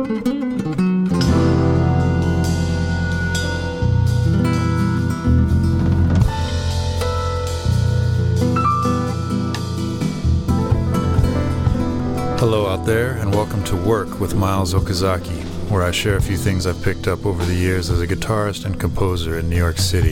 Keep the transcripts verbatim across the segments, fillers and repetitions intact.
Hello out there, and welcome to Work with Miles Okazaki, where I share a few things I've picked up over the years as a guitarist and composer in New York City.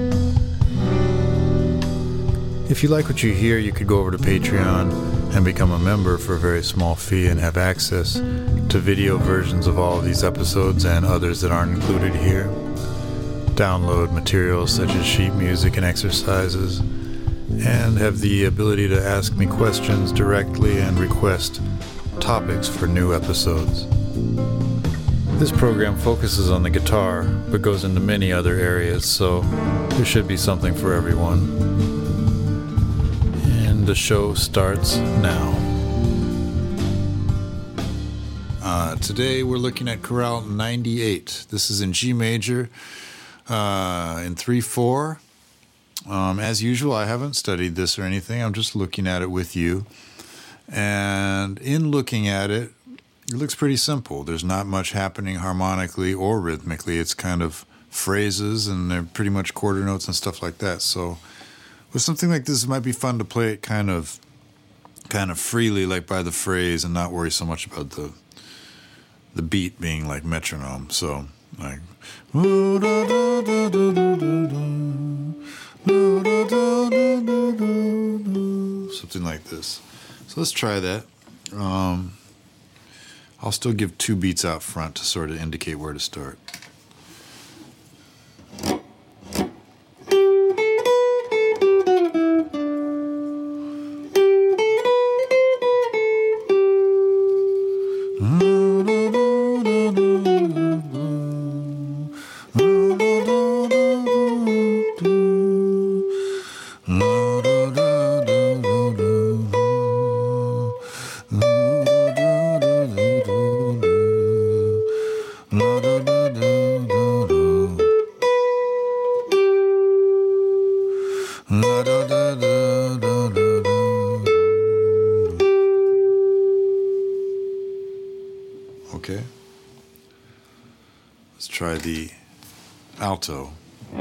If you like what you hear, you could go over to Patreon and become a member for a very small fee and have access to video versions of all of these episodes and others that aren't included here. Download materials such as sheet music and exercises, and have the ability to ask me questions directly and request topics for new episodes. This program focuses on the guitar, but goes into many other areas, so there should be something for everyone. And the show starts now. Uh, today we're looking at Chorale ninety-eight. This is in G major, uh, in three four. Um, as usual, I haven't studied this or anything. I'm just looking at it with you. And in looking at it, it looks pretty simple. There's not much happening harmonically or rhythmically. It's kind of phrases, and they're pretty much quarter notes and stuff like that. So with something like this, it might be fun to play it kind of kind of freely, like by the phrase, and not worry so much about the the beat being like metronome. So like something like this. So let's try that. Um, I'll still give two beats out front to sort of indicate where to start. Okay. Let's try the alto.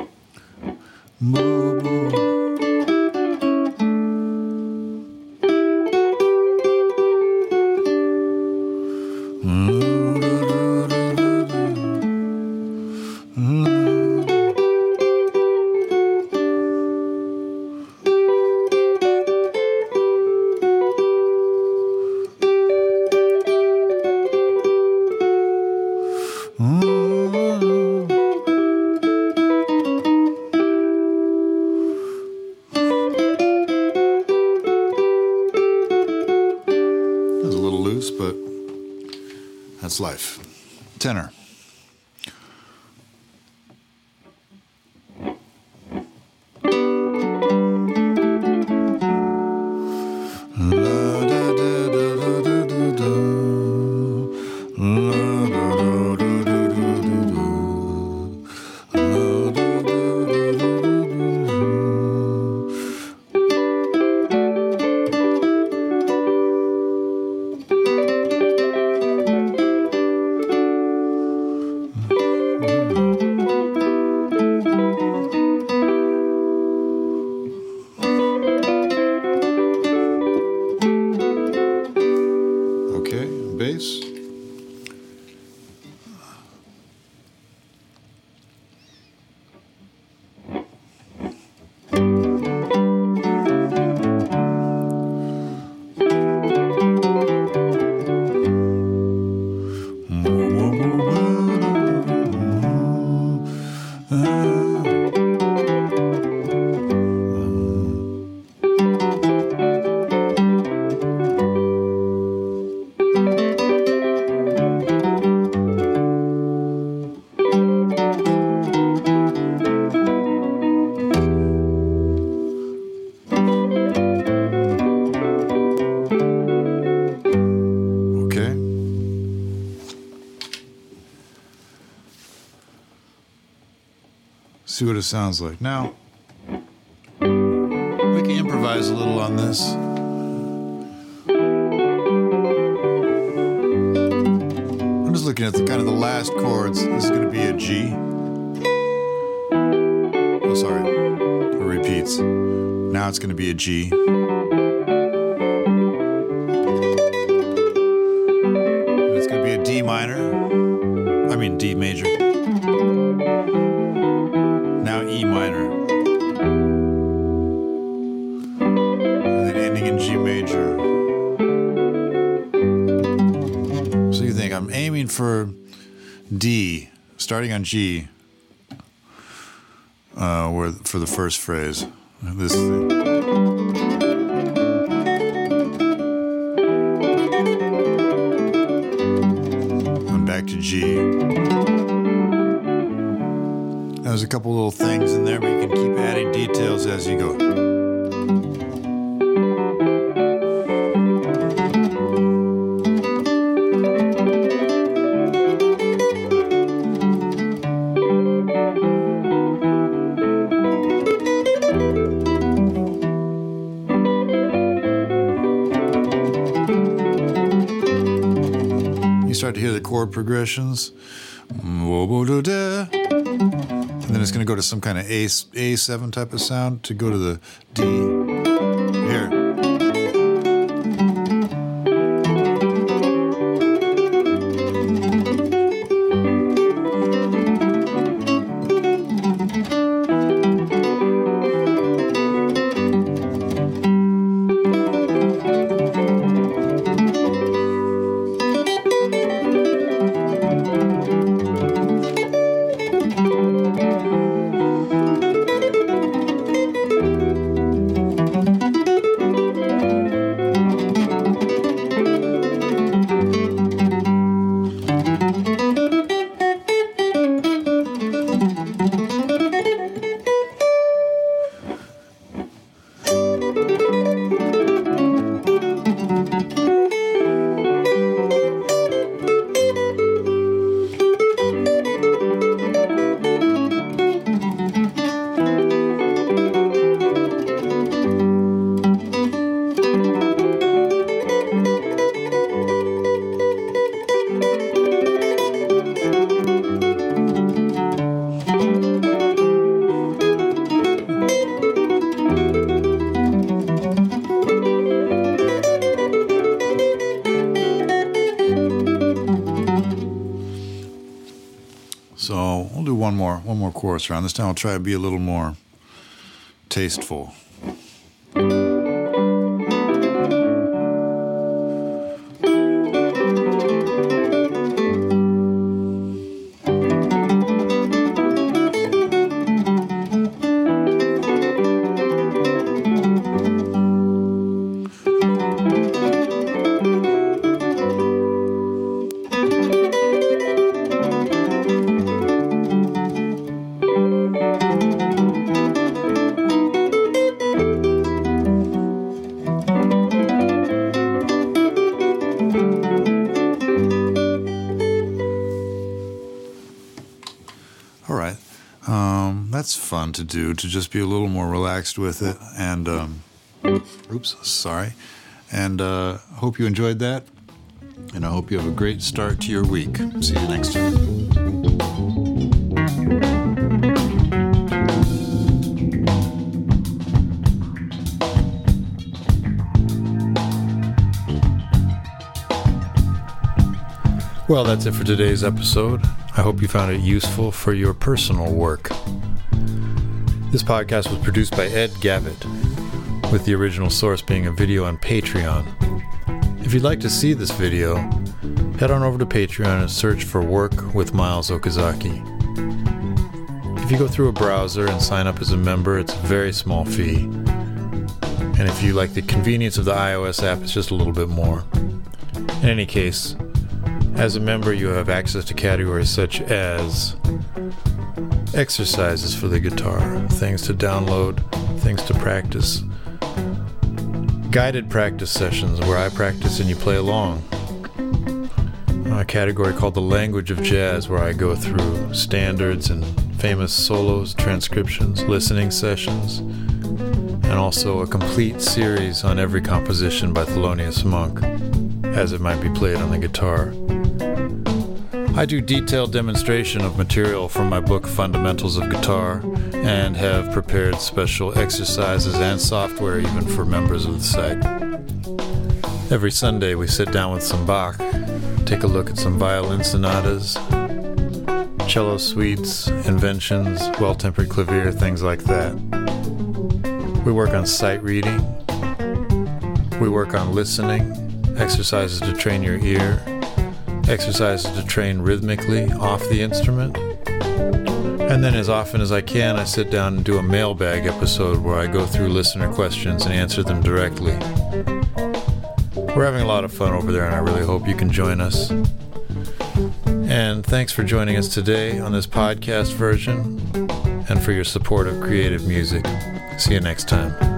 But that's life. Tenor. Bass. See what it sounds like. Now, we can improvise a little on this. looking at the kind of the last chords. This is going to be a G. Oh, sorry. It repeats. Now it's going to be a G. And it's going to be a D minor. I mean D major. Now E minor. And then ending in G major. So you think I'm aiming for D, starting on G, uh, where for the first phrase. This thing. And back to G. There's a couple little things in there, but you can keep adding details as you go. Start to hear the chord progressions, and then it's going to go to some kind of A A seven type of sound to go to the D. Here. So we'll do one more, one more chorus round. This time I'll try to be a little more tasteful. That's fun to do, to just be a little more relaxed with it. And, um, oops, sorry. And uh, hope you enjoyed that. And I hope you have a great start to your week. See you next time. Well, that's it for today's episode. I hope you found it useful for your personal work. This podcast was produced by Ed Gavitt, with the original source being a video on Patreon. If you'd like to see this video, head on over to Patreon and search for Work with Miles Okazaki. If you go through a browser and sign up as a member, it's a very small fee. And if you like the convenience of the iOS app, it's just a little bit more. In any case, as a member, you have access to categories such as exercises for the guitar, things to download, things to practice, guided practice sessions where I practice and you play along, a category called the Language of Jazz where I go through standards and famous solos, transcriptions, listening sessions, and also a complete series on every composition by Thelonious Monk as it might be played on the guitar. I do detailed demonstration of material from my book Fundamentals of Guitar, and have prepared special exercises and software even for members of the site. Every Sunday we sit down with some Bach, take a look at some violin sonatas, cello suites, inventions, well-tempered clavier, things like that. We work on sight reading. We work on listening, exercises to train your ear, exercises to train rhythmically off the instrument. And then as often as I can, I sit down and do a mailbag episode where I go through listener questions and answer them directly. We're having a lot of fun over there, and I really hope you can join us. And thanks for joining us today on this podcast version, and for your support of creative music. See you next time.